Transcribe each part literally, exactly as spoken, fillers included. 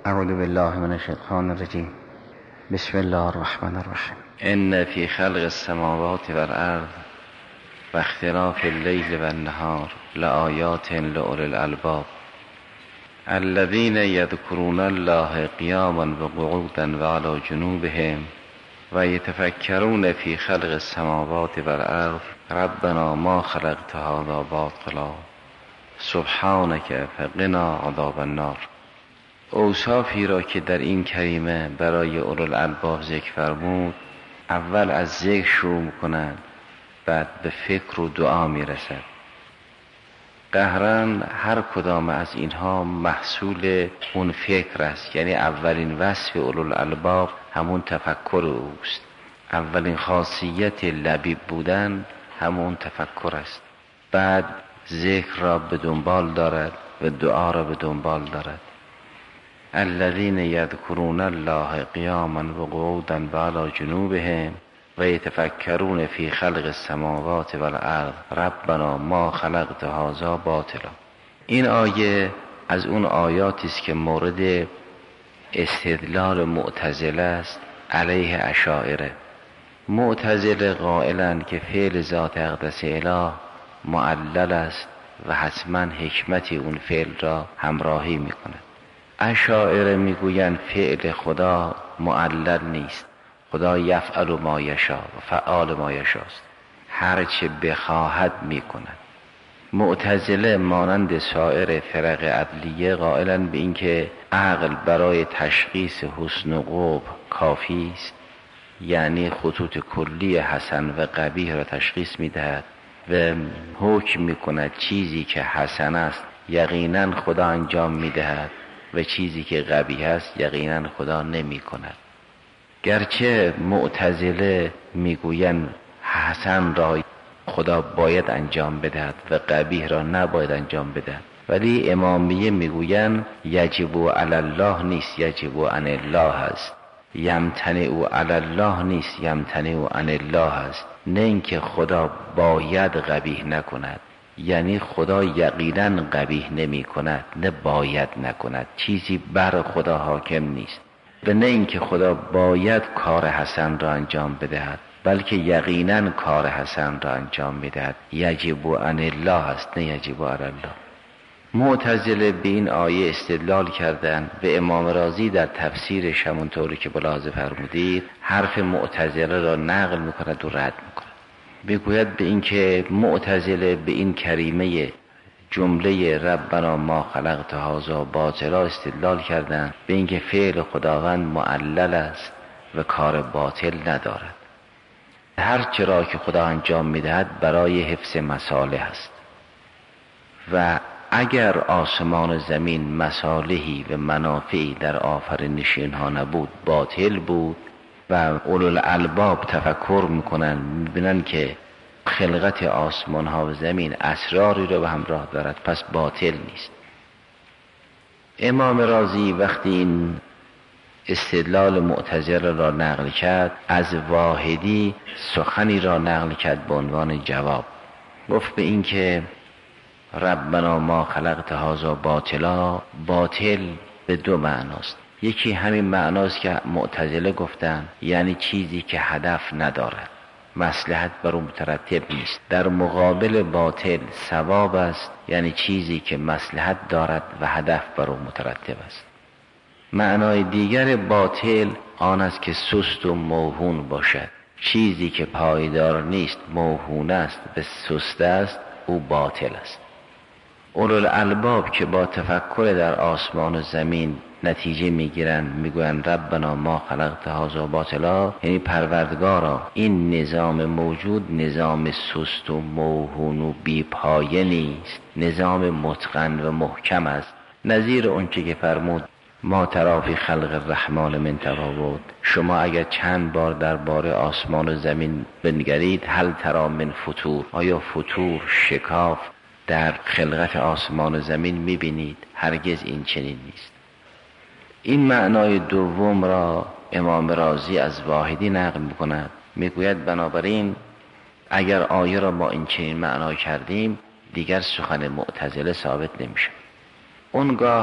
اعوذ بالله من الشیطان الرجیم. بسم الله الرحمن الرحیم. ان فی خلق السماوات والارض و اختلاف اللیل والنهار لآیات لأولی الالباب الذین یذکرون الله قیاما وقعودا وعلی جنوبهم و یتفکرون فی خلق السماوات والارض ربنا ما خلقت هذا باطلا سبحانک فقنا عذاب النار. اوصافی را که در این کریمه برای اولوالالباب ذکر فرمود، اول از ذکر شروع می‌کنند، بعد به فکر و دعا میرسد. قهرن هر کدام از اینها محصول اون فکر است، یعنی اولین وصف اولوالالباب همون تفکر اوست. اولین خاصیت لبیب بودن همون تفکر است. بعد ذکر را به دنبال دارد و دعا را به دنبال دارد. الذین یذکرون الله قیاما و قعودا و علی جنوبهم و یتفکرون فی خلق السماوات والارض ربنا ما خلقت هذا باطلا. این آیه از اون آیاتی است که مورد استدلال معتزله است علیه اشاعره. معتزله قائلند که فعل ذات اقدس اله معلل است و حتما حکمتی اون فعل را همراهی میکند. اشاعره میگویند فعل خدا معلل نیست، خدا یفعل ما یشاء و فعال ما یشاست، هر چه بخواهد میکند. معتزله مانند سایر فرق عدلیه قائلند به اینکه عقل برای تشخیص حسن و قبح کافی است، یعنی خطوط کلی حسن و قبیح را تشخیص میدهد و حکم میکند چیزی که حسن است یقینا خدا انجام میدهد و چیزی که قبیح است یقینا خدا نمی کند. گرچه معتزله میگویند حسن را خدا باید انجام بدهد و قبیح را نباید انجام بدهد، ولی امامیه میگویند یجب علی الله نیست، یجب عن الله است. یمتنع علی الله نیست، یمتنع عن الله است. نه اینکه خدا باید قبیح نکند، یعنی خدا یقینا قبیح نمی کند، نه باید نکند. چیزی بر خدا حاکم نیست. و نه اینکه خدا باید کار حسن را انجام بدهد، بلکه یقینا کار حسن را انجام میدهد. یجب عن الله است، نه یجب علی الله. معتزله به این آیه استدلال کردند و امام رازی در تفسیرش همونطوری که ملاحظه فرمودید حرف معتزله را نقل میکند و رد میکند. بگوید به این که معتزله به این کریمه جمله ربنا ما خلقت هذا باطلا استدلال کردند به این که فعل خداوند معلل است و کار باطل ندارد. هر چرا که خدا انجام میدهد برای حفظ مصالح است و اگر آسمان و زمین مصالحی و منافعی در آفرینش اینها نبود باطل بود و اولوالالباب تفکر میکنن، میبینن که خلقت آسمان ها و زمین اسراری رو به همراه دارد، پس باطل نیست. امام رازی وقتی این استدلال معتزله را نقل کرد، از واحدی سخنی را نقل کرد به عنوان جواب. گفت به این که ربنا ما خلقت هذا باطلا، باطل به دو معناست. یکی همین معناست که معتزله گفتن، یعنی چیزی که هدف ندارد، مصلحت بر اون مترتب نیست. در مقابل باطل ثواب است، یعنی چیزی که مصلحت دارد و هدف بر اون مترتب است. معنای دیگر باطل آن است که سست و موهون باشد. چیزی که پایدار نیست، موهون است و سست است، او باطل است. اولوالالباب که با تفکر در آسمان و زمین نتیجه میگیرند، میگویند ربنا ما خلقت هذا باطلا، یعنی پروردگارا این نظام موجود نظام سست و موهون و بی پایه نیست، نظام متقن و محکم است. نظیر اونچه که فرمود ما تری فی خلق الرحمن من تفاوت، شما اگر چند بار درباره آسمان و زمین بنگرید هل تری من فطور، آیا فطور شکاف در خلقت آسمان و زمین میبینید؟ هرگز این چنین نیست. این معنای دوم را امام رازی از واحدی نقل میکند، میگوید بنابراین اگر آیه را ما این چنین معنا کردیم دیگر سخن معتزله ثابت نمیشه. اونگاه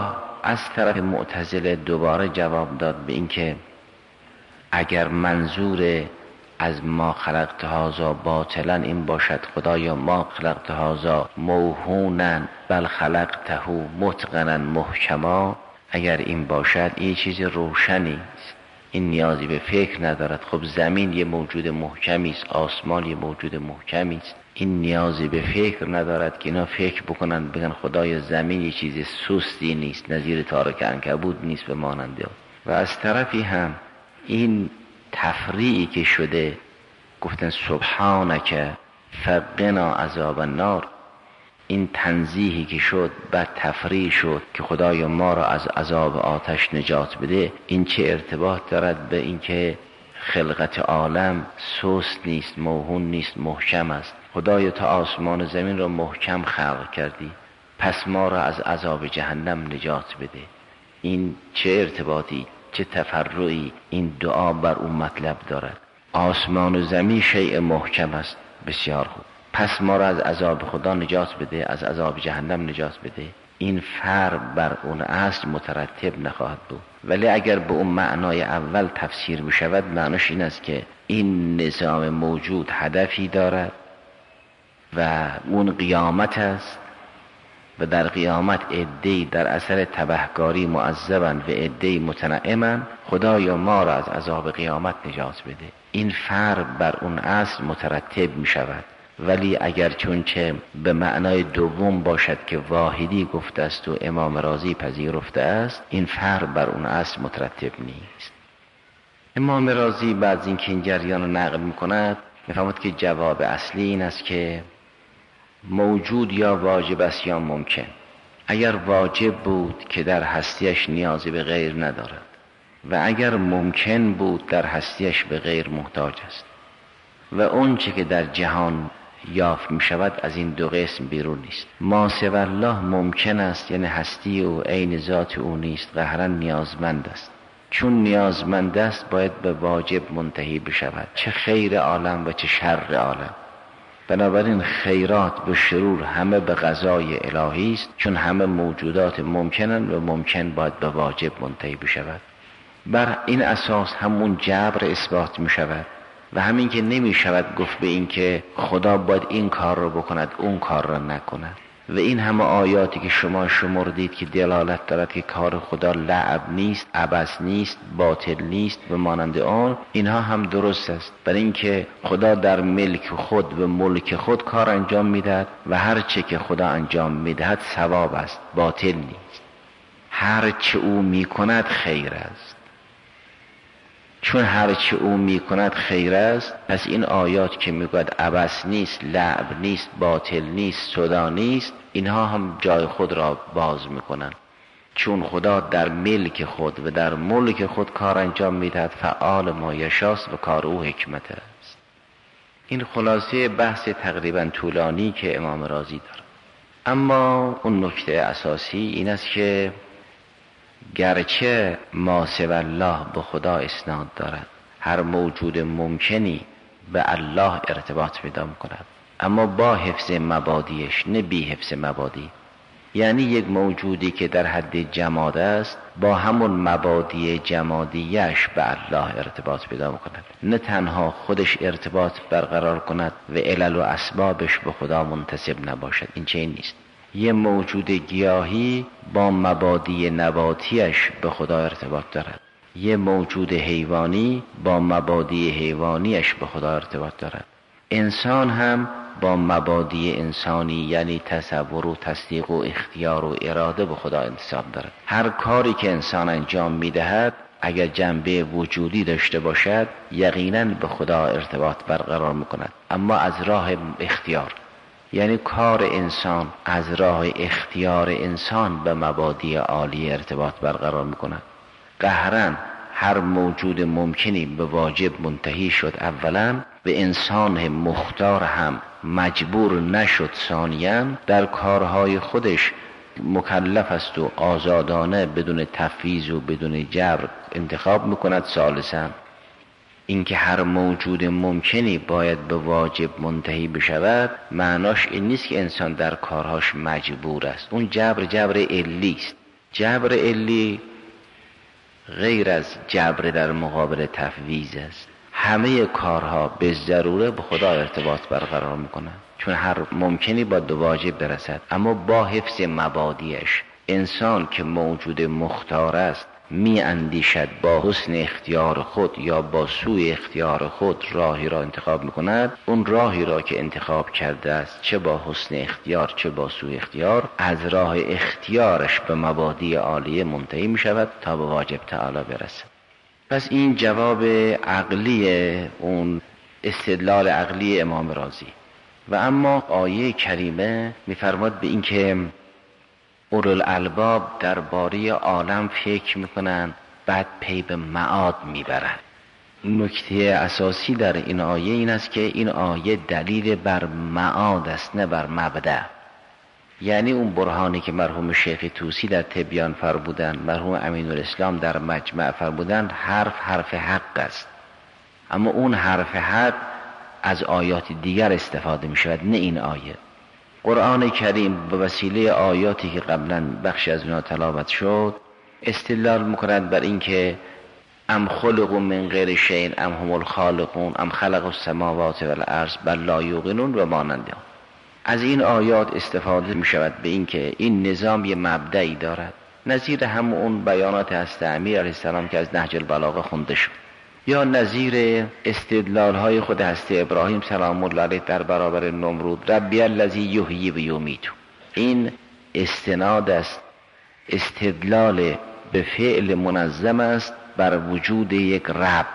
از طرف معتزله دوباره جواب داد به این که اگر منظور از ما خلقت هذا باطلا این باشد خدایا ما خلقت هذا موهونا بل خلقته متقنا محکما، اگر این باشد این چیز روشنی است، این نیازی به فکر ندارد. خب زمین یه موجود محکمی است، آسمان یه موجود محکمی است، این نیازی به فکر ندارد که اینا فکر بکنن بگن خدای زمین یه چیز سستی نیست، نظیر تارک عنکبوت نیست به ماننده. و از طرفی هم این تفریعی که شده، گفتن سبحانک فقنا عذاب النار، این تنزیهی که شد بعد تفریع شد که خدای ما را از عذاب آتش نجات بده، این چه ارتباط دارد به این که خلقت عالم سست نیست، موهون نیست، محکم است؟ خدای تا آسمان و زمین را محکم خلق کردی، پس ما را از عذاب جهنم نجات بده. این چه ارتباطی، چه تفرعی این دعا بر اون مطلب دارد؟ آسمان و زمین شیء محکم است، بسیار خوب، پس ما را از عذاب خدا نجات بده، از عذاب جهنم نجات بده. این فرق بر اون اصل مترتب نخواهد بود. ولی اگر به اون معنای اول تفسیر بشود، معناش این است که این نظام موجود هدفی دارد و اون قیامت است و در قیامت عده‌ای در اثر تبهکاری معذبند و عده‌ای متنعمند، خدایا ما را از عذاب قیامت نجات بده. این فرق بر اون اصل مترتب می شود. ولی اگر چونچه به معنای دوم باشد که واحدی گفته است و امام رازی پذیرفته است، این فرق بر اون اصل مترتب نیست. امام رازی بعد از اینکه این جریان رو نقل می‌کند می‌فرماید که جواب اصلی این است که موجود یا واجب است یا ممکن. اگر واجب بود که در هستیش نیازی به غیر ندارد و اگر ممکن بود در هستیش به غیر محتاج است و اون چه که در جهان یافت می شود از این دو قسم بیرون نیست. ما سوی الله ممکن است، یعنی هستی او عین ذات او نیست، قهرا نیازمند است. چون نیازمند است باید به واجب منتهی بشود، چه خیر عالم و چه شر عالم. بنابراین خیرات و شرور همه به قضای الهی است، چون همه موجودات ممکنن و ممکن باید به واجب منتهی بشود. بر این اساس همون جبر اثبات می شود و همین که نمی شود گفت به این که خدا باید این کار رو بکند اون کار رو نکند. و این همه آیاتی که شما شمردید که دلالت دارد که کار خدا لعب نیست، عبث نیست، باطل نیست و مانند آن، اینها هم درست است. برای اینکه خدا در ملک خود و ملک خود کار انجام میدهد و هر چه که خدا انجام میدهد ثواب است، باطل نیست. هر چه او میکند خیر است. چون هر چه او میکند خیر است، پس این آیات که میگوید عبث نیست، لعب نیست، باطل نیست، سودا نیست، اینها هم جای خود را باز میکنن. چون خدا در ملک خود و در ملک خود کار انجام میدهد، فعال ما یشاست و کار او حکمت است. این خلاصه بحث تقریبا طولانی که امام رازی داره. اما اون نکته اساسی این است که گرچه ما سوی الله به خدا اسناد دارد، هر موجود ممکنی به الله ارتباط پیدا می‌کند، اما با حفظ مبادیش، نه بی حفظ مبادی. یعنی یک موجودی که در حد جماد است با همون مبادی جمادیش به الله ارتباط پیدا می‌کند، نه تنها خودش ارتباط برقرار کند و علل و اسبابش به خدا منتسب نباشد. این چنین نیست. یه موجود گیاهی با مبادی نباتیش به خدا ارتباط دارد، یه موجود حیوانی با مبادی حیوانیش به خدا ارتباط دارد. انسان هم با مبادی انسانی یعنی تصور و تصدیق و اختیار و اراده به خدا انتساب دارد. هر کاری که انسان انجام میدهد اگر جنبه وجودی داشته باشد یقیناً به خدا ارتباط برقرار میکند، اما از راه اختیار. یعنی کار انسان از راه اختیار انسان به مبادی عالی ارتباط برقرار میکند. قهراً هر موجود ممکنی به واجب منتهی شد اولا، و انسان مختار هم مجبور نشد ثانیاً در کارهای خودش مکلف است و آزادانه بدون تفویض و بدون جبر انتخاب میکند ثالثاً. اینکه هر موجود ممکنی باید به واجب منتهی بشود معناش این نیست که انسان در کارهاش مجبور است. اون جبر جبر علی است، جبر علی غیر از جبر در مقابل تفویض است. همه کارها به ضروره به خدا ارتباط برقرار میکنن، چون هر ممکنی با دو واجب برسد، اما با حفظ مبادیش. انسان که موجود مختار است می اندیشد با حسن اختیار خود یا با سوء اختیار خود راهی را انتخاب میکند. اون راهی را که انتخاب کرده است، چه با حسن اختیار چه با سوء اختیار، از راه اختیارش به مبادی عالیه منتهی میشود تا به واجب تعالی برسد. پس این جواب عقلی اون استدلال عقلی امام رازی. و اما آیه کریمه میفرماد به این که اولوالالباب درباره عالم فکر میکنن، بعد پی به معاد میبرن. نکته اساسی در این آیه این است که این آیه دلیل بر معاد است، نه بر مبدأ. یعنی اون برهانی که مرحوم شیخ طوسی در تبیان فرمودن، مرحوم امین الاسلام در مجمع فرمودن، حرف حرف حق است، اما اون حرف حق از آیات دیگر استفاده می شود، نه این آیه. قرآن کریم به وسیله آیاتی که قبلا بخشی از اونها تلاوت شد استدلال میکند بر این که ام خلقوا من غیر شیء ام هم الخالقون ام خلقوا السماوات والارض بل لا یوقنون و مانند آن. از این آیات استفاده می شود به این که این نظام یه مبدئی دارد، نظیر هم اون بیانات هست امیر علیه السلام که از نهج البلاغه خونده شد، یا نظیر استدلال های خود هست ابراهیم سلام الله علیه در برابر نمرود، ربی الذی یحیی و یمیت. این استناد است، استدلال به فعل منظم است بر وجود یک رب.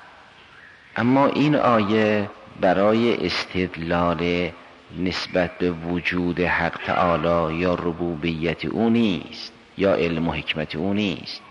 اما این آیه برای استدلال نسبت به وجود حق تعالی یا ربوبیت او نیست یا علم و حکمت او نیست.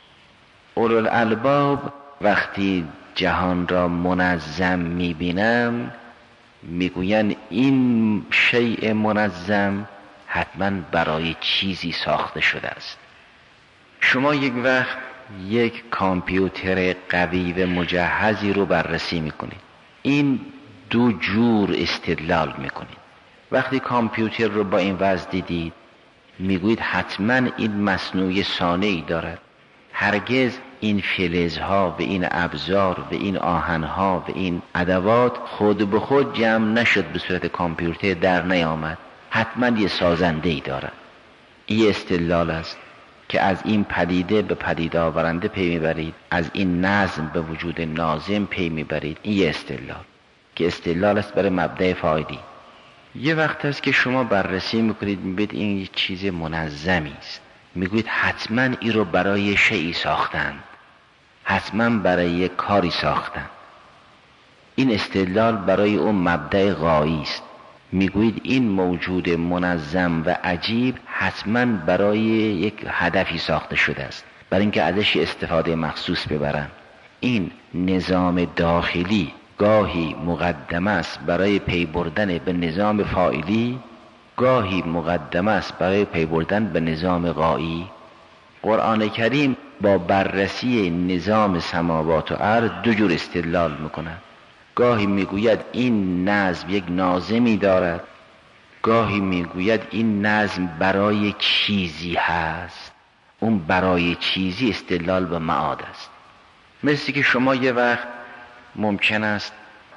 اولوالالباب وقتی جهان را منظم میبینم میگوین این شیء منظم حتما برای چیزی ساخته شده است. شما یک وقت یک کامپیوتر قوی و مجهزی رو بررسی میکنید، این دو جور استدلال میکنید. وقتی کامپیوتر رو با این وضع دیدید میگویید حتما این مصنوعی صانعی دارد، هرگز این فلزها و این ابزار و این آهنها و این ادوات خود به خود جمع نشد به صورت کامپیوتر در نیامد، حتما یه سازنده‌ای دارد. این استدلال است که از این پدیده به پدیده آورنده پی میبرید، از این نظم به وجود ناظم پی میبرید. این یه استدلال که استدلال است برای مبدأ فاعلی. یه وقت است که شما بررسی میکنید میبینید این یه چیز منظمی است، میگویید حتما این رو برای شیئی ساختند، حتما برای یک کاری ساختند. این استدلال برای اون مبدأ غایی است، میگویید این موجود منظم و عجیب حتما برای یک هدفی ساخته شده است، برای اینکه ازش استفاده مخصوص ببرن. این نظام داخلی گاهی مقدم است برای پی بردن به نظام فاعلی، گاهی مقدم است برای پی بردن به نظام غایی. قرآن کریم با بررسی نظام سماوات و ارض دو جور استدلال میکند. گاهی میگوید این نظم یک ناظمی دارد، گاهی میگوید این نظم برای چیزی هست. اون برای چیزی استدلال به معاد است. مثل که شما یه وقت ممکن است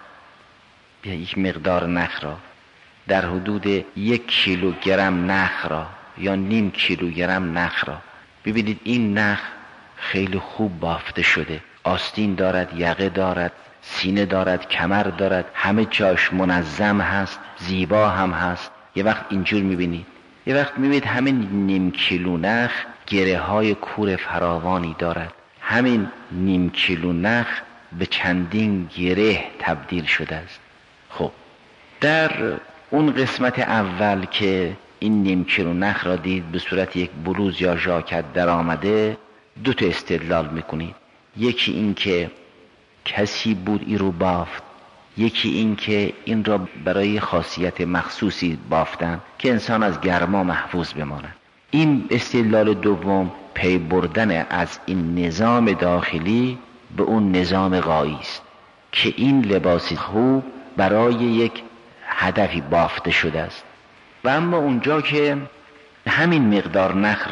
یک مقدار نخ را در حدود یک کیلوگرم نخ را یا نیم کیلوگرم نخ را ببینید این نخ خیلی خوب بافته شده، آستین دارد، یقه دارد، سینه دارد، کمر دارد، همه جاش منظم هست، زیبا هم هست. یه وقت اینجور میبینید، یه وقت میبینید همین نیم کیلو نخ گره های کور فراوانی دارد، همین نیم کیلو نخ به چندین گره تبدیل شده است. خب در اون قسمت اول که این نیم کیلو نخ را دید به صورت یک بلوز یا ژاکت در آمده، دو تا استدلال میکنید. یکی این که کسی بود این رو بافت، یکی این که این را برای خاصیت مخصوصی بافتن که انسان از گرما محفوظ بماند. این استدلال دوم پی بردن از این نظام داخلی به اون نظام غایی است که این لباس خوب برای یک هدفی بافته شده است. و اما اونجا که همین مقدار نخ را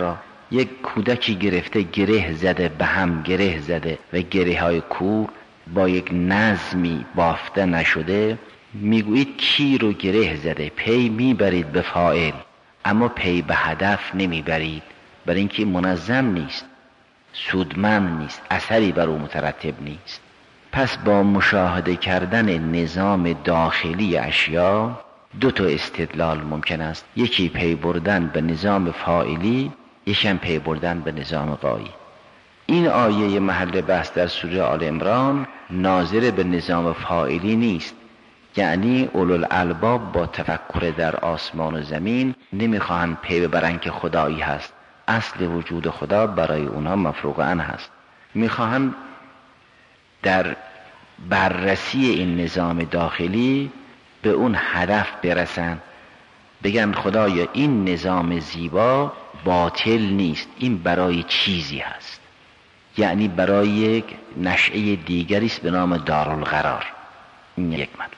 یک کودکی گرفته گره زده، به هم گره زده و گره های کور با یک نظمی بافته نشده، میگویید کی رو گره زده، پی میبرید به فاعل اما پی به هدف نمیبرید، برای اینکه منظم نیست، سودمند نیست، اثری بر او مترتب نیست. پس با مشاهده کردن نظام داخلی اشیا دو تا استدلال ممکن است، یکی پی بردن به نظام فاعلی، یکی هم پی بردن به نظام غایی. این آیه محل بحث در سوره آل عمران ناظر به نظام فاعلی نیست، یعنی اولوالالباب با تفکر در آسمان و زمین نمیخواهند پی ببرند که خدایی هست، اصل وجود خدا برای اونها مفروغ عنه هست، میخواهند در بررسی این نظام داخلی به اون هدف برسن، بگن خدایا این نظام زیبا باطل نیست، این برای چیزی هست، یعنی برای یک نشأه دیگری است به نام دارالقرار. این یک مطلب.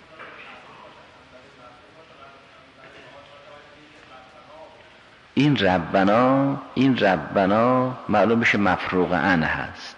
این ربنا این ربنا معلوم بشه مفروغ عنه هست.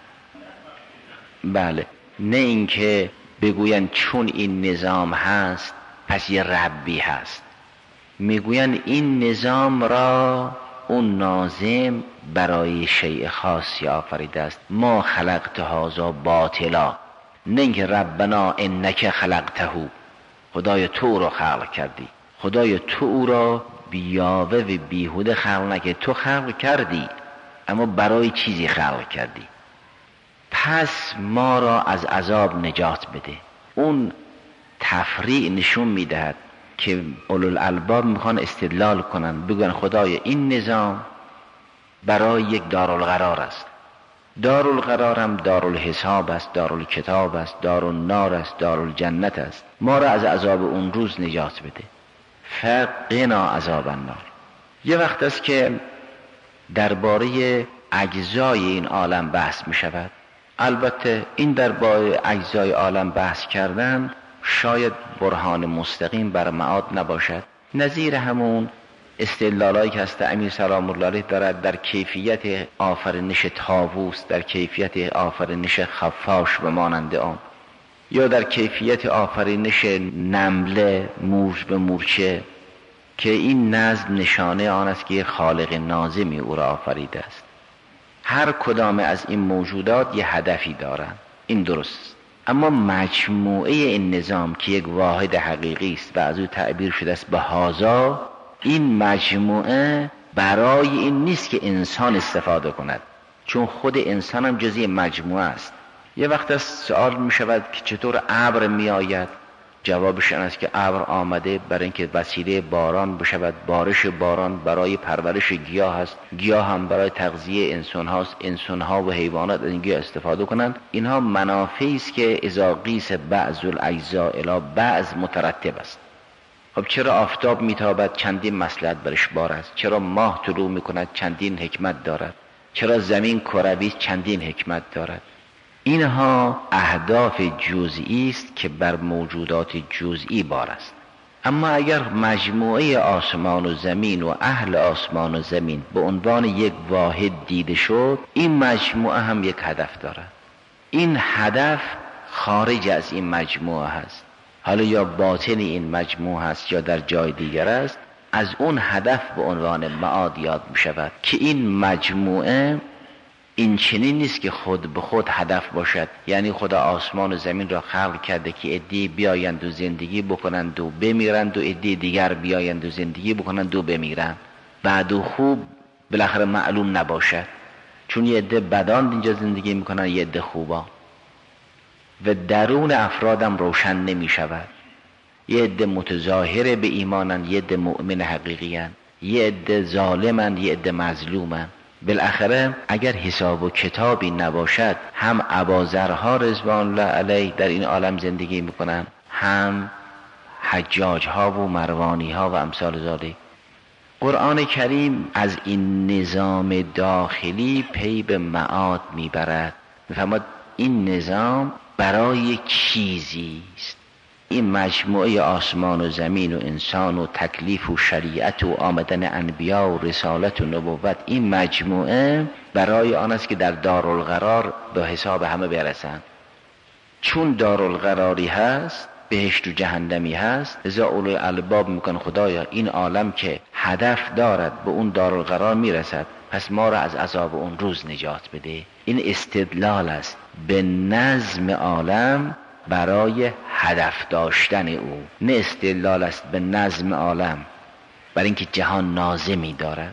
بله، نه اینکه بگوین چون این نظام هست پس یه ربی هست، میگوین این نظام را اون ناظم برای شیء خاصی آفریده است، ما خلقت هذا باطلا، نه اینکه ربنا انک خلقته، خدای تو رو خلق کردی، خدای تو او را بیاوه و بیهوده خلق نکردی، تو خلق کردی اما برای چیزی خلق کردی، پس ما را از عذاب نجات بده. اون تفریع نشون میدهد که اولوالالباب میخوان استدلال کنن، بگن خدای این نظام برای یک دارالقرار است، دارالقرار هم دارالحساب است، دارالکتاب است، دارالنار است، دارالجنت است، ما را از عذاب اون روز نجات بده، فقنا عذاب النار. یه وقت است که درباره اجزای این عالم بحث می شود. البته این درباره اجزای عالم بحث کردن شاید برهان مستقیم بر معاد نباشد، نظیر همون استدلالایی که هست امیر سلام الله علیه دارد در کیفیت آفرینش طاووس، در کیفیت آفرینش خفاش و مانند آن، یا در کیفیت آفرینش نمله مورچ به مورچه، که این نظم نشانه آن است که خالق ناظمی او را آفریده است. هر کدام از این موجودات یه هدفی دارند، این درست، اما مجموعه این نظام که یک واحد حقیقی است و از او تعبیر شده است به هازا، این مجموعه برای این نیست که انسان استفاده کند، چون خود انسان هم جزئی مجموعه است. یه وقت از سوال می شود که چطور ابر می آید؟ جوابش این است که ابر آمده برای اینکه وسیله باران بشود، بارش باران برای پرورش گیاه است، گیاه هم برای تغذیه انسان هاست، انسان ها و حیوانات از این گیاه استفاده کنند. اینها منافعی است که اذا قیس بعض الاجزاء الی بعض مترتب است. خب چرا آفتاب میتابد؟ چندین مصلحت برش بار است. چرا ماه طلوع میکند؟ چندین حکمت دارد. چرا زمین کروی؟ چندین حکمت دارد. اینها اهداف جزئی است که بر موجودات جزئی بار است. اما اگر مجموعه آسمان و زمین و اهل آسمان و زمین به عنوان یک واحد دیده شد، این مجموعه هم یک هدف دارد. این هدف خارج از این مجموعه هست، حالا یا باطن این مجموعه هست یا در جای دیگر است. از اون هدف به عنوان معاد یاد می شود که این مجموعه این چنین نیست که خود به خود هدف باشد، یعنی خدا آسمان و زمین را خلق کرده که عده‌ای بیایند و زندگی بکنند و بمیرند و عده‌ای دیگر بیایند و زندگی بکنند و بمیرند، بعد و خوب بالاخره معلوم نباشد، چون یه عده بدان اینجا زندگی میکنن، یه عده خوبان، و درون افرادم روشن نمی شود. یه عده متظاهر به ایمانن، یه عده مؤمن حقیقیان، یه عده ظالمن، یه عده مظلومن. بالاخره اگر حساب و کتابی نباشد، هم اباذرها رضوان الله علیه در این عالم زندگی میکنن، هم حجاج ها و مروانی ها و امثال ذالک. قرآن کریم از این نظام داخلی پی به معاد میبرد، میفهمد این نظام برای یک چیزی است، این مجموعه آسمان و زمین و انسان و تکلیف و شریعت و آمدن انبیا و رسالت و نبوت، این مجموعه برای آن است که در دارالقرار به حساب همه برسند. چون دارالقراری هست، بهشت و جهنمی هست، لذا اولو الالباب میگن خدایا این عالم که هدف دارد به اون دارالقرار میرسد، پس ما را از عذاب اون روز نجات بده. این استدلال است به نظم عالم برای هدف داشتن او، نه استدلال است به نظم عالم برای اینکه جهان ناظمی دارد.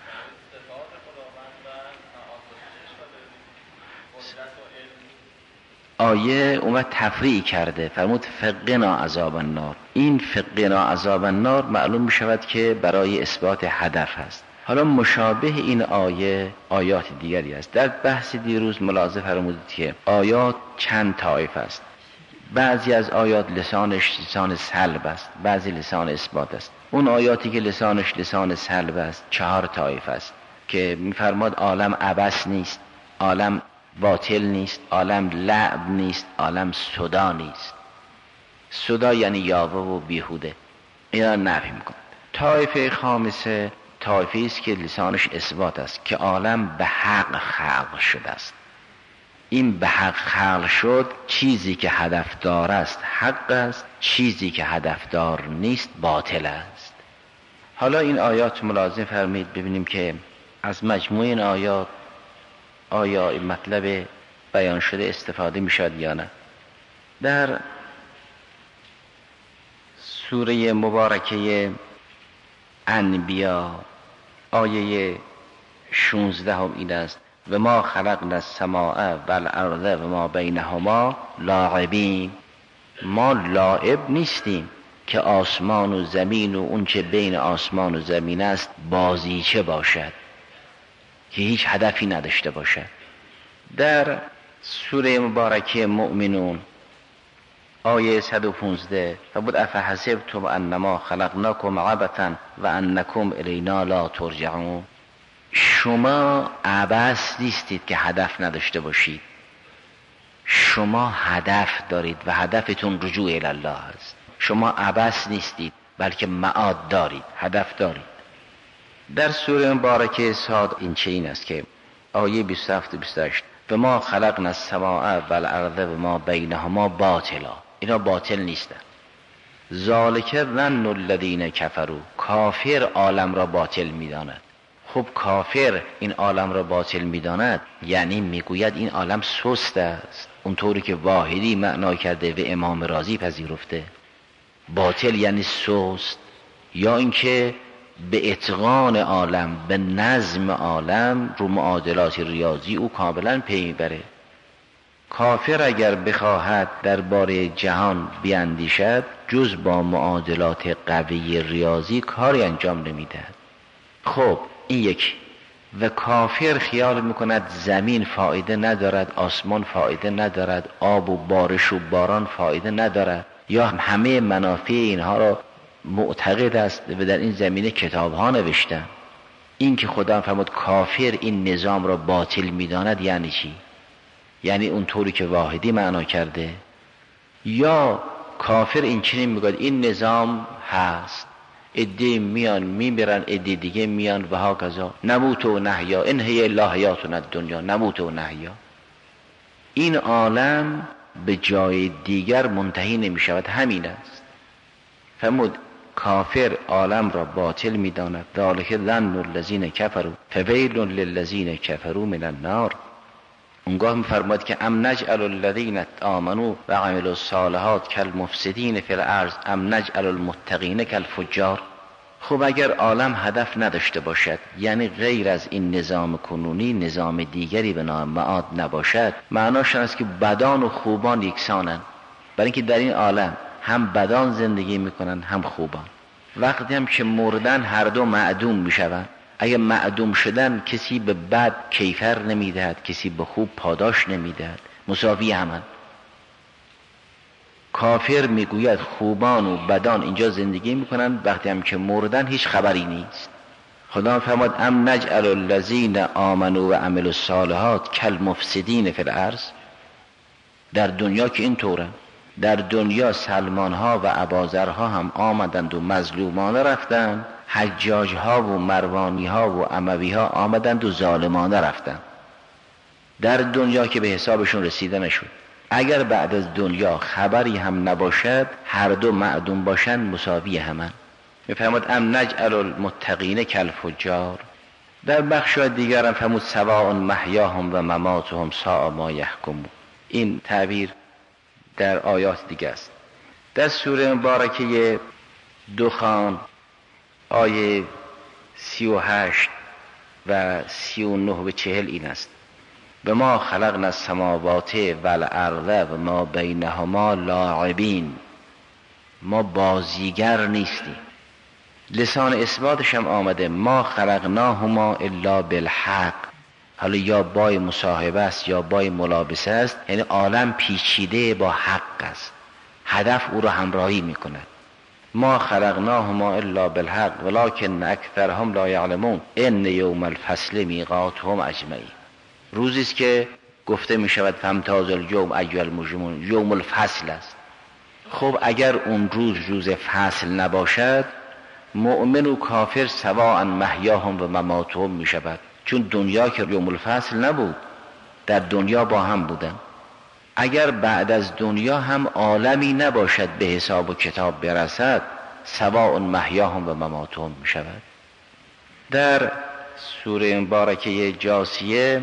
آیه اومد تفریع کرده، فرمود فقنا عذاب النار. این فقنا عذاب النار معلوم می شود که برای اثبات هدف هست. حالا مشابه این آیه آیات دیگری است. در بحث دیروز ملاحظه فرمودید که آیات چند طایف است. بعضی از آیات لسانش لسان سلب است، بعضی لسان اثبات است. اون آیاتی که لسانش لسان سلب است چهار طایف است که می‌فرماد عالم عبث نیست، عالم باطل نیست، عالم لعب نیست، عالم صدا نیست. صدا یعنی یاوه و بیهوده، اینا نفی می‌کند. طایفه خامسه طایفه است که لسانش اثبات است که عالم به حق خلق شده است. این به حق خلق شد، چیزی که هدفدار است حق است، چیزی که هدفدار نیست باطل است. حالا این آیات ملاحظه فرمایید ببینیم که از مجموع این آیات آیا این مطلب بیان شده استفاده می شد یا نه. در سوره مبارکه انبیا آیه شانزده هم این است و ما خلقنا السماء والارض و ما بینهما لاعبین. ما لاعب نیستیم که آسمان و زمین و اون چه بین آسمان و زمین است بازیچه باشد که هیچ هدفی نداشته باشد. در سوره مبارکه مؤمنون آیه صد و پانزده فبود افحسبتم انما خلقناکم عبثا و انکم الینا لا ترجعون. شما عبث نیستید که هدف نداشته باشید، شما هدف دارید و هدفتون رجوع الی الله است. شما عبث نیستید بلکه معاد دارید، هدف دارید. در سوره مبارکه صاد این چنین است که آیه بیست و هفت و بیست و هشت و ما خلقنا السماء والارض و ما بینهما باطلا. اینا باطل نیستن. ذالک ظن الذین کفروا. کافر عالم را باطل میداند. خب کافر این عالم را باطل میداند یعنی میگوید این عالم سست است، اونطوری که واحدی معنا کرده و امام رازی پذیرفته. باطل یعنی سست، یا اینکه به اتقان عالم، به نظم عالم رو معادلات ریاضی او کاملا پی میبره. کافر اگر بخواهد درباره جهان بیاندیشد جز با معادلات قوی ریاضی کاری انجام نمیدهد. خب این یک. و کافر خیال میکند زمین فایده ندارد، آسمان فایده ندارد، آب و بارش و باران فایده ندارد، یا همه منافع اینها را معتقد است و در این زمینه کتاب ها نوشتن. این که خدا فرمود کافر این نظام را باطل میداند یعنی چی؟ یعنی اونطوری که واحدی معنا کرده، یا کافر این چنین میگوید این نظام هست، عده میان میبرن عده دیگه میان و ها کذا، نموت و نحیا، ان هی الا حیاتنا الدنیا، نموت و نحیا. این عالم به جای دیگر منتهی نمیشود، همین است. فرمود کافر عالم را باطل میداند. ذالک ظن الذین کفروا فویل للذین کفروا من النار. اونگاه میفرماید که ام نجعل الذین آمنوا و عملوا الصالحات کالمفسدین فی الارض ام نجعل المتقین کالفجار. خب اگر عالم هدف نداشته باشد، یعنی غیر از این نظام کنونی نظام دیگری به نام معاد نباشد، معناش است که بدان و خوبان یکسانند، برای اینکه در این عالم هم بدان زندگی میکنن هم خوبان. وقتی هم که مردن هر دو معدوم میشوند. اگر معدوم شدن کسی به بد کیفر نمیدهد، کسی به خوب پاداش نمیدهد، مساوی همن. کافر میگوید خوبان و بدان اینجا زندگی میکنن، وقتی هم که مردن هیچ خبری نیست. خدا فرمود ام نجعل الذین آمنوا و عملوا الصالحات کالمفسدین فی الارض. در دنیا که این طوره، در دنیا سلمان ها و اباذرها هم آمدند و مظلومانه رفتند، حجاج ها و مروانی ها و اموی ها آمدند و ظالمانه رفتند. در دنیا که به حسابشون رسیده نشد. اگر بعد از دنیا خبری هم نباشد، هر دو معدوم باشند مساوی همن. میفرماد ام نجعل المتقین کالفجار. در بخش دیگر هم فرمود سواء محیاهم و مماتهم ساء ما یحکمون. این تعبیر در آیات دیگه است. در سوره مبارکه دخان آیه سی و هشت و سی و نه و چهل این است: به ما خلقنا السماوات والارض و ما بینهما لاعبین. ما بازیگر نیستیم. لسان اثباتش هم آمده ما خلقناهما الا بالحق. حالا یا بای مصاحبه است یا بای ملابسه است، یعنی عالم پیچیده با حق است، هدف او را همراهی میکند. ما خلقناهما الا بالحق ولکن اکثرهم لا یعلمون ان یوم الفصل میقاتهم اجمعین. روزی است که گفته می شود فامتاز الیوم ایها المجرمون، یوم الفصل است. خب اگر اون روز روز فصل نباشد، مؤمن و کافر سواء محیاهم و مماتهم می شود، چون دنیا که یوم الفصل نبود، در دنیا با هم بودن. اگر بعد از دنیا هم عالمی نباشد به حساب و کتاب برسد، سواء محیاهم و مماتهم می شود. در سوره مبارکه جاثیه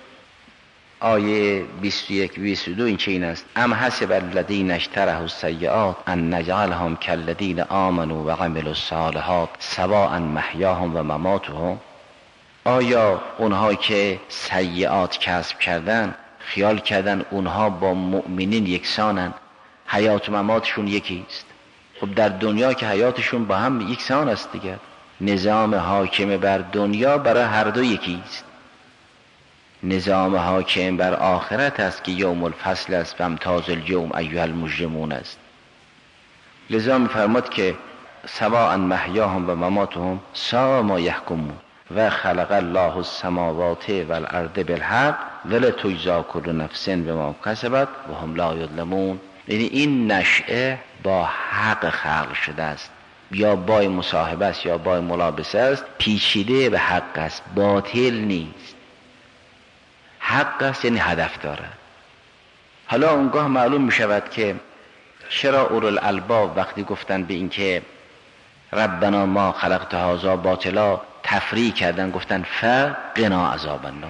آیه بیست و یک بیست و دو این چین است: ام حسب الذین اجترحوا السیئات ان نجعلهم کالذین آمنوا و عملوا الصالحات سواء محیاهم و مماتهم. آیا اونها که سیئات کسب کردن خیال کردن اونها با مؤمنین یکسانن، حیات و مماتشون یکی است؟ خب در دنیا که حیاتشون با هم یکسان است دیگر. نظام حاکم بر دنیا برای هر دو یکی است. نظام حاکم بر آخرت است که یوم الفصل است و امتاز الیوم ایها المجرمون است. لذا می‌فرماد که سواء محیاهم و مماتهم ساء ما یحکمون و خلق الله السماوات والارض بالحق ولتجزی کل نفس بما کسبت و هم لا یظلمون. یعنی این نشأه با حق خلق شده است، یا با مصاحبه است یا با ملابسه است، پیچیده به حق است، باطل نیست. حق است یعنی هدف دارد. حالا اونگاه معلوم می شود که چرا اولوالالباب وقتی گفتن به این که ربنا ما خلقت هذا باطلا تفریع کردن، گفتن فقنا عذاب النار.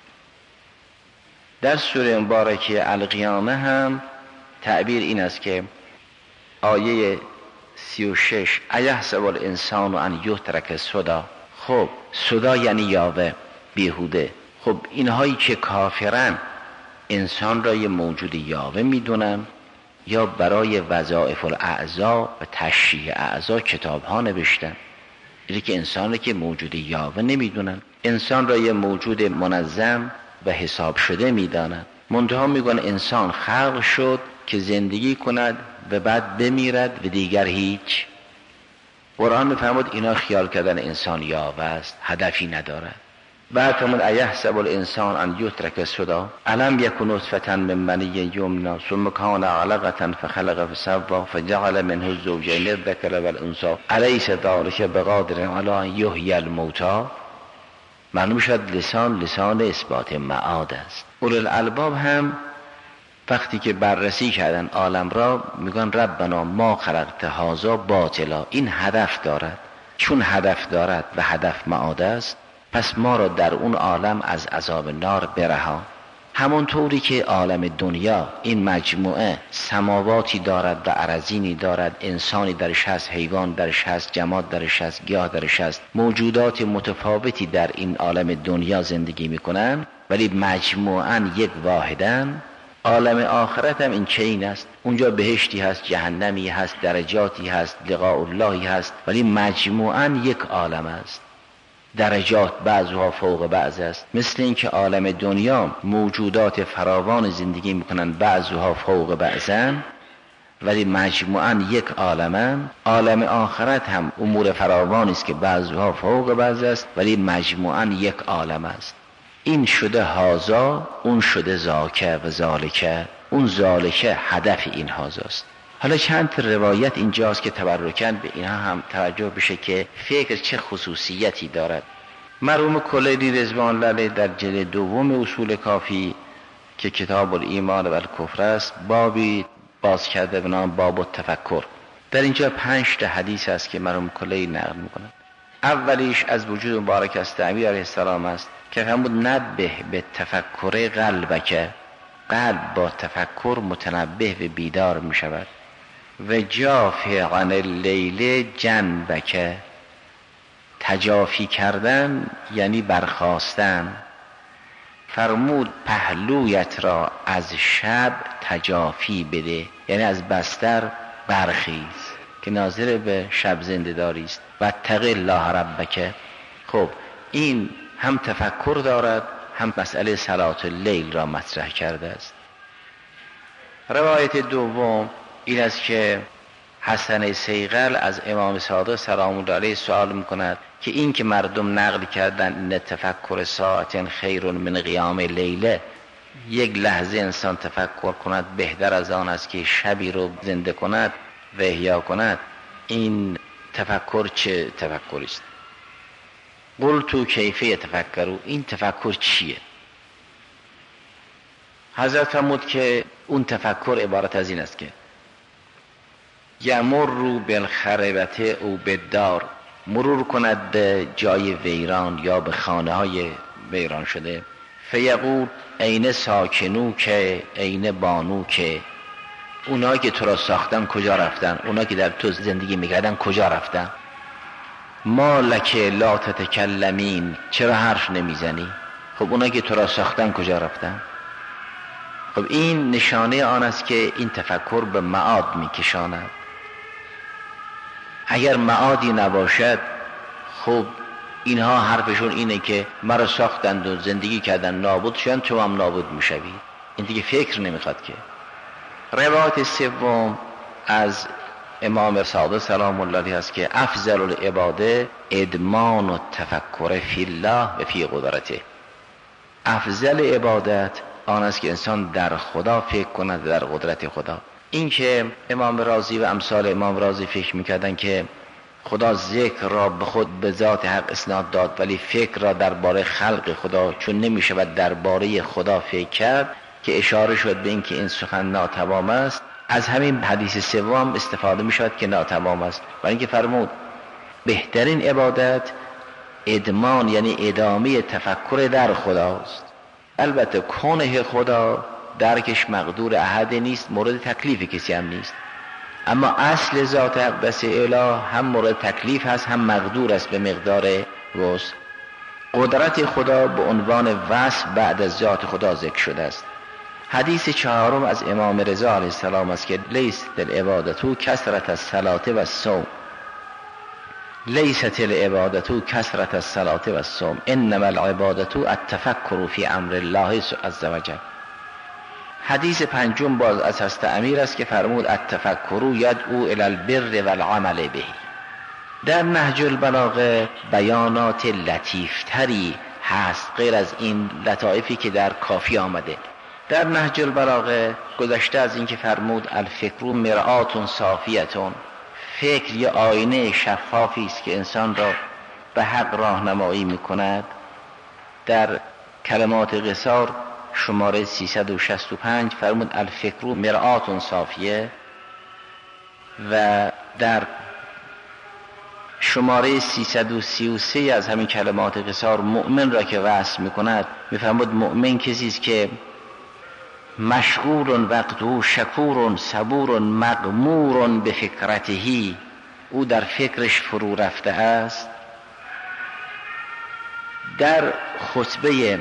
در سوره مبارکه القیامه هم تعبیر این است که آیه سی و شش ایحسب الانسان ان یترک سدی. خب سدی یعنی یاوه، بیهوده. خب اینهایی که کافرن انسان را یه موجود یاوه میدونن، یا برای وظایف الاعضاء و تشریح اعضاء کتاب ها نوشتن، اینه که انسان را که موجود یاوه نمیدونن، انسان را یه موجود منظم و حساب شده میدانن. منتها میگن انسان خلق شد که زندگی کند و بعد بمیرد و دیگر هیچ. قرآن میفرماد اینا خیال کردن انسان یاوه است، هدفی ندارد. بعد فرمود ایحسب الانسان ان یترک سدی الم یکن نطفة من منی یمنی ثم کان علقة فخلق فسوی فجعل منه الزوجین الذکر والانثی الیس ذلک بقادر علی ان یحیی الموتی. معلوم شد لسان لسان اثبات معاد است. اولوالالباب هم وقتی که بررسی کردن عالم را میگن ربنا ما خلقت هذا باطلا. این هدف دارد، چون هدف دارد و هدف معاد است، پس ما را در اون عالم از عذاب نار برها. همون طوری که عالم دنیا این مجموعه سماواتی دارد و ارضینی دارد، انسانی درش هست، حیوان درش هست، جماد درش هست، گیاه درش هست، موجودات متفاوتی در این عالم دنیا زندگی میکنن ولی مجموعاً یک واحدن. عالم آخرت هم این چنین است. اونجا بهشتی هست، جهنمی هست، درجاتی هست، لقاء اللهی هست، ولی مجموعاً یک عالم است. درجات بعضها فوق بعض است. مثل این که عالم دنیا موجودات فراوان زندگی میکنن، بعضها فوق بعضن ولی مجموعاً یک عالمن. عالم آخرت هم امور فراوانی است که بعضها فوق بعض است ولی مجموعاً یک عالم است. این شده هازا، اون شده زاکه و ذالکه. اون ذالکه هدف این هازاست. حالا چند روایت اینجاست که تبرکن به اینها هم توجه بشه که فکر چه خصوصیتی دارد. مرحوم کلیدی رضوان الله علیه در جلد دوم اصول کافی که کتاب الایمان و الکفر است بابی باز کرده به نام باب التفکر. در اینجا پنج تا حدیث است که مرحوم کلیدی نقل میکنه. اولیش از وجود مبارک است امیر علیه السلام است که فرمود نبه به تفکر قلبک، قلب با تفکر متنبه و بیدار می شود. و جافی عن اللیل جنبک، تجافی کردن یعنی برخاستن. فرمود پهلویت را از شب تجافی بده، یعنی از بستر برخیز که ناظر به شب زنده داری است. و اتق الله ربک. خب این هم تفکر دارد هم مسئله صلات اللیل را مطرح کرده است. روایت دوم این است که حسن صیقل از امام صادق سلام الله علیه سوال میکند که این که مردم نقل کردن این تفکر ساعت خیر من قیام لیله، یک لحظه انسان تفکر کند بهتر از آن است که شبی رو زنده کند و احیا کند، این تفکر چه تفکری است؟ قلتو کیفیه تفکرو، این تفکر چیه؟ حضرت فرمود که اون تفکر عبارت از این است که یمر رو بالخربت او بدار، مرور کند به جای ویران یا به خانه های ویران شده. فیقول عین ساکنو که عین بانو که، اونا که تو را ساختن کجا رفتن؟ اونا که در تو زندگی میکردن کجا رفتن؟ ما لک لا تتکلمین، چرا حرف نمیزنی؟ خب اونا که تو را ساختن کجا رفتن؟ خب این نشانه آن است که این تفکر به معاد میکشاند. اگر معادی نباشد خب اینها حرفشون اینه که مرا ساختند و زندگی کردن نابود شدن، تو هم نابود میشوی. این دیگه فکر نمیخواد که. روایت سوم از امام صادق سلام الله علیه است که افضل العباده ادمان و تفکر فی الله و فی قدرته. افضل عبادت آن است که انسان در خدا فکر کند، در قدرت خدا. این که امام رازی و امثال امام رازی فکر میکردن که خدا ذکر را به خود به ذات حق اسناد داد ولی فکر را درباره خلق خدا چون نمیشود درباره خدا فکر کرد، که اشاره شد به این که این سخن ناتمام است. از همین حدیث سوم استفاده میشود که ناتمام است، و اینکه فرمود بهترین عبادت ادمان یعنی ادامه تفکر در خداست. البته کنه خدا درکش مقدور احد نیست، مورد تکلیف کسی هم نیست، اما اصل ذات اقدس اله هم مورد تکلیف هست هم مقدور است به مقدار وسع. قدرت خدا به عنوان وصف بعد از ذات خدا ذکر شده است. حدیث چهارم از امام رضا علیه السلام است که لیست العبادتو کثرت الصلاة و الصوم، لیست العبادتو کثرت الصلاة و الصوم انما العبادتو التفکر فی امر الله عز وجل. حدیث پنجم باز از حضرت امیر است که فرمود التفکر یدعو الی البر والعمل به. در نهج البلاغه بیانات لطیفتری هست غیر از این لطایفی که در کافی آمده. در نهج البلاغه گذشته از این که فرمود الفکر مرآت صافیتون، فکر یه آینه شفافی است که انسان را به حق راهنمایی میکند. در کلمات قصار شماره سیصد و شصت و پنج فرمود الفکر مرآت صافیه، و در شماره سیصد و سی و سه از همین کلمات قصار مؤمن را که وصف میکند میفرمود مؤمن کسی است که مشغول وقته شکور صبور مغمور به فکرتهی، او در فکرش فرو رفته است. در خطبه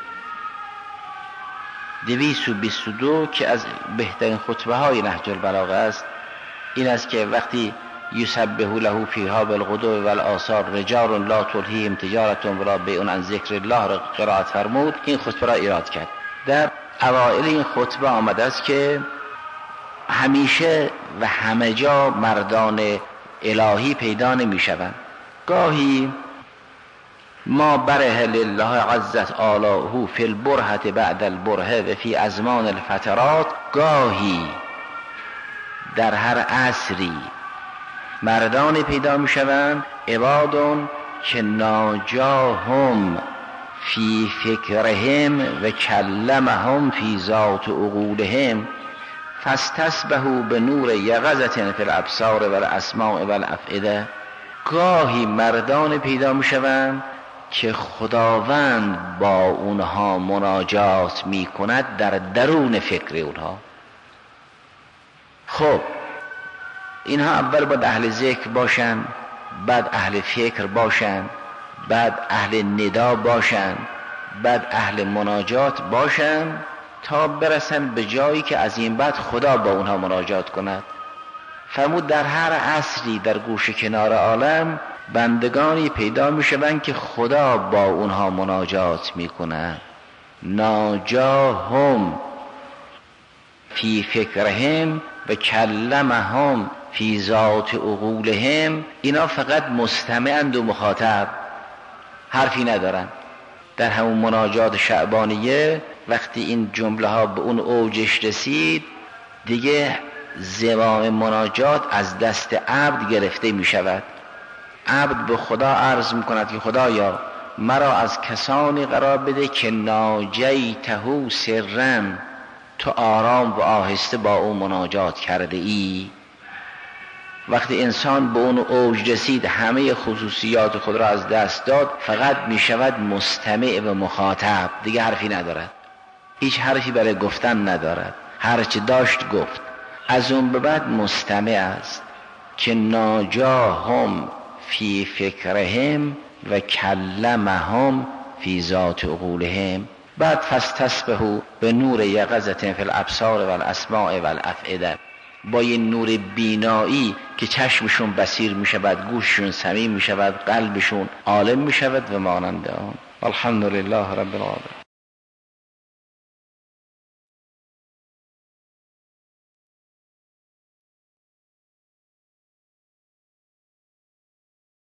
دویست و بیست و دو که از بهترین خطبه های نهج البلاغه است این است که وقتی یسبح له فیها بالغدو والآصال رجال لا تلهیهم تجارة ولا بیع عن ذکر الله را قرائت فرمود، این خطبه را ایراد کرد. در اوائل این خطبه آمده است که همیشه و همه جا مردان الهی پیدا نمی شوند. گاهی ما بره لله عزت آلاؤه فی البرهت بعد البرهه و فی ازمان الفترات، گاهی در هر عصری مردان پیدا می شوند عبادون که ناجاهم فی فکرهم و کلمهم فی ذات عقولهم فاستسبحوا به نور یقظة فی الابصار و الاسماع و الافئده. گاهی مردان پیدا می شوند که خداوند با اونها مناجات می کند در درون فکر اونها. خب اینها اول باید اهل ذکر باشن، بعد اهل فکر باشن، بعد اهل ندا باشن، بعد اهل مناجات باشن تا برسن به جایی که از این بعد خدا با اونها مناجات کند. فرمود در هر عصری در گوشه کنار عالم بندگانی پیدا می شوند که خدا با اونها مناجات می کند. ناجاهم فی فکرهم و کلمهم فی ذات عقولهم. اینا فقط مستمعند و مخاطب، حرفی ندارن. در همون مناجات شعبانیه وقتی این جمله ها به اون اوجش رسید دیگه زمام مناجات از دست عبد گرفته می شود. عبد به خدا عرض می کند که خدایا مرا از کسانی قرار بده که ناجیته سرن، تو آرام و آهسته با او مناجات کرده ای. وقتی انسان به اون اوج رسید همه خصوصیات خود را از دست داد، فقط می شود مستمع و مخاطب، دیگه حرفی ندارد، هیچ حرفی برای گفتن ندارد، هرچه داشت گفت. از اون به بعد مستمع است که ناجاهم فی فکرهم و کلمهم فی ذات عقولهم. بعد فاستسبحوا به نور یقظة فی الابصار و الاسماع و الافئده. با یه نور بینایی که چشمشون بصیر می شود، گوششون سمیع می شود، قلبشون عالم می شود و مانند آن. الحمدلله رب العالمین.